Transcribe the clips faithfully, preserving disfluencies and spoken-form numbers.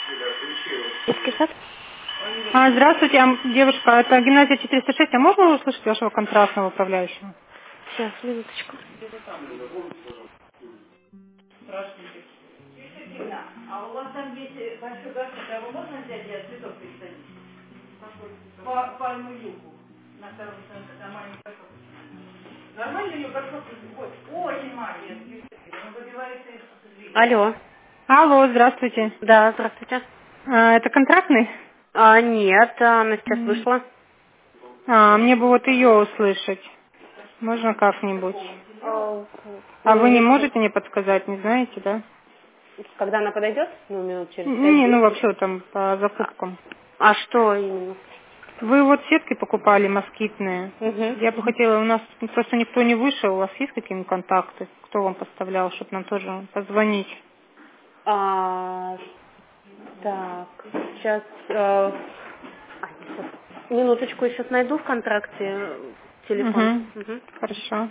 Детский сад? А, здравствуйте, а, девушка, это гимназия четыреста шесть, а можно услышать вашего контрактного управляющего? Сейчас, минуточку. А у вас там есть большой горшок, а его можно взять и от цветов пересадить? По пальму юбку на втором этаже, на маленький горшок. Нормально ее горшок? Ой, очень маленький. Он выбивается из... Алло. Алло, здравствуйте. Да, здравствуйте. А, это контрактный? А, нет, она сейчас М. вышла. А, мне бы вот ее услышать. Можно как-нибудь? А, А ну, вы не если... можете мне подсказать, не знаете, да? Когда она подойдет? Ну, минут через Не, ну пять-десять. вообще там по А, закупкам. а что именно? Вы вот сетки покупали москитные. Угу. Я бы хотела, у нас просто никто не вышел, у вас есть какие-нибудь контакты? Кто вам поставлял, чтобы нам тоже позвонить? А, так, сейчас... э, а, сейчас. Минуточку, я сейчас найду в контракте э, телефон. Угу. Угу. Хорошо.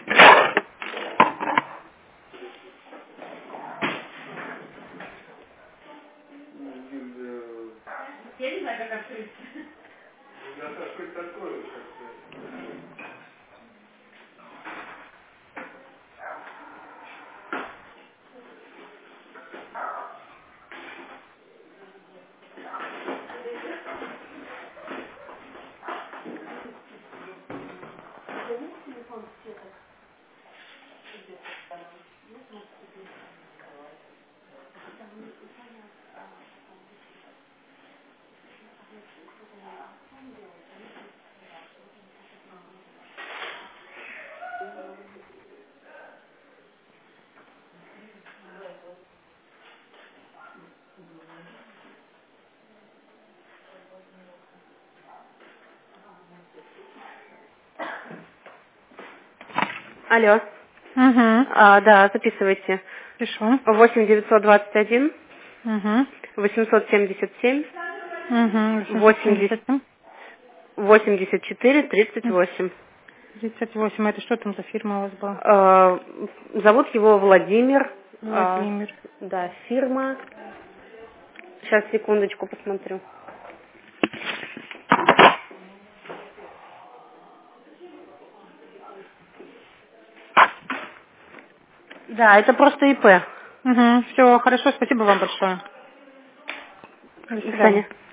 Я не знаю, как открыть. Алло. Угу. А, да, записывайте. Пишу. восемь девятьсот двадцать один Угу. восемьсот семьдесят семь Угу. восемьсот восемьдесят семьдесят семь. восемьдесят четыре тридцать восемь. тридцать восемь. Это что там за фирма у вас была? Э, Зовут его Владимир. Э, Владимир. Да, фирма. Сейчас, секундочку, посмотрю. Да, это просто ИП. Угу. Все, хорошо, спасибо вам большое. До До свидания. свидания.